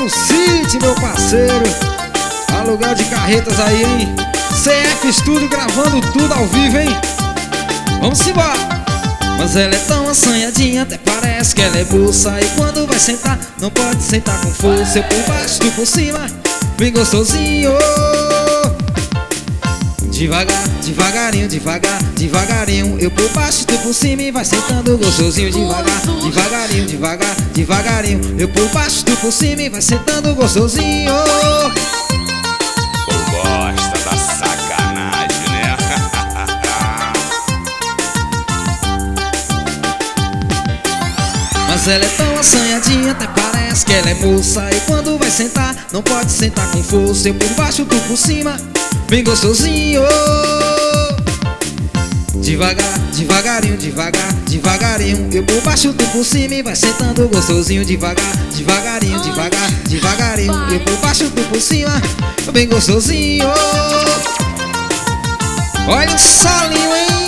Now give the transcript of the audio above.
do City, meu parceiro. Aluguel de carretas aí, hein? CF Studio gravando tudo ao vivo, hein? Vamos embora. Mas ela é tão assanhadinha, até parece que ela é bolsa. E quando vai sentar, não pode sentar com força. Eu por baixo, tu por cima, bem gostosinho. Devagar, devagarinho, devagar, devagarinho. Eu por baixo, tu por cima e vai sentando gostosinho. Devagar, devagarinho, devagar, devagarinho. Eu por baixo, tu por cima e vai sentando gostosinho. Gosta da sacanagem, né? Mas ela é tão assanhadinha, até parece que ela é moça. E quando vai sentar, não pode sentar com força. Eu por baixo, tu por cima, bem gostosinho. Devagar, devagarinho, devagar, devagarinho. Eu por baixo, tu por cima e vai sentando gostosinho. Devagar, devagarinho, devagar, devagarinho. Eu por baixo, tu por cima, bem gostosinho. Olha o solinho, hein?